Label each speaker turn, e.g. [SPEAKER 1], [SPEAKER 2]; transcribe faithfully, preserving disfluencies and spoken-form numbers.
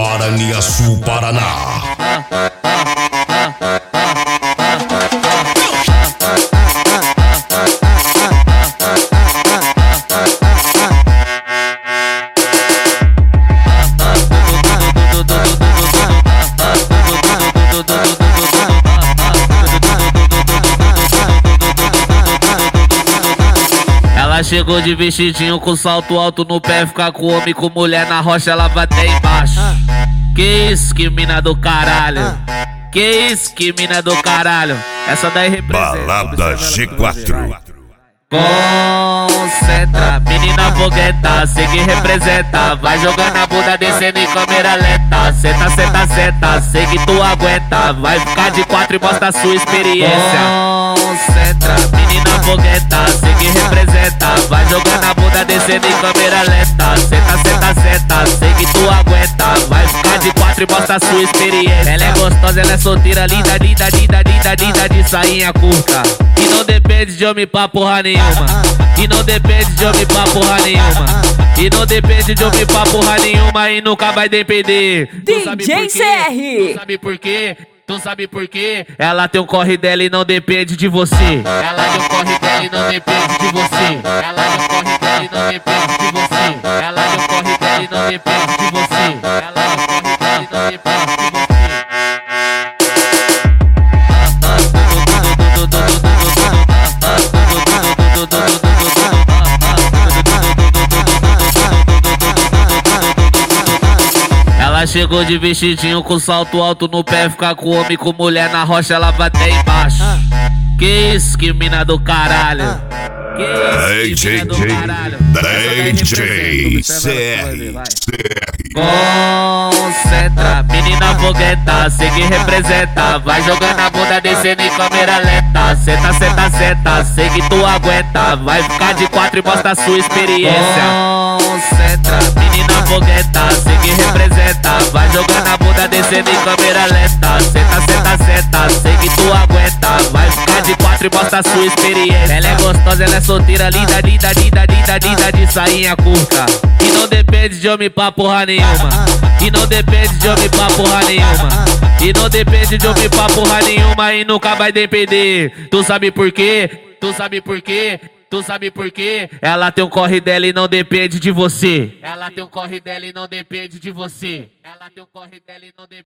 [SPEAKER 1] Paraniaçu, Paraná.
[SPEAKER 2] Ela chegou de vestidinho com salto alto no pé, ficar com homem, com mulher na rocha, ela vai até embaixo. Que isso, que mina do caralho. Que isso, que mina do caralho. Essa daí representa
[SPEAKER 1] Balada G quatro.
[SPEAKER 2] Concentra, menina fogueta, sei que representa. Vai jogando a bunda, descendo em câmera lenta. Senta, senta, senta, sei que tu aguenta. Vai ficar de quatro e mostra a sua experiência. Concentra, menina fogueta, sei que representa. Vai jogando a bunda, descendo em câmera lenta. Senta, senta, senta, sei que tu aguenta. Vai ficar de quatro e mostra a sua experiência. Ela é gostosa, ela é solteira, linda, linda, linda, linda, linda, de sainha curta. E não depende de homem pra porra nenhuma. E não depende de homem pra porra nenhuma. E não depende de homem pra porra nenhuma. E nunca vai depender.
[SPEAKER 3] D J C R.
[SPEAKER 2] Tu sabe por quê? Tu sabe por quê? Ela tem um corre dela e não depende de você. Ela tem um corre dela e não depende de você. Ela tem um corre dela e não depende de você. Ela tem um corre dela e não depende de você. Ela tem um corre dela e não depende de você. Ela chegou de vestidinho com salto alto no pé, ficar com homem, com mulher na rocha, ela vai até embaixo. Que isso, que mina do caralho. Que isso, que mina do caralho.
[SPEAKER 1] D J C R.
[SPEAKER 2] Concentra, menina fogueta, sei que representa. Vai jogando a bunda, descendo em câmera lenta. Senta, senta, senta, sei que tu aguenta. Vai ficar de quatro e mostra a sua experiência. Concentra, menina fogueta, sei que representa. Vai jogando a bunda, descendo em câmera lenta. Senta, senta, senta, sei que tu aguenta. Vai ficar de quatro e mostra a sua experiência. Ela é gostosa, ela é solteira, linda, linda, linda, linda, linda, de sainha curta. E não depende de homem pra porra nenhuma. E não depende de homem pra porra nenhuma. E não depende de homem pra porra nenhuma. E nunca vai depender. Tu sabe por quê? Tu sabe por quê? Tu sabe por quê? Ela tem um corre dela e não depende de você. Ela tem um corre dela e não depende de você. Ela tem um corre dela e não depende.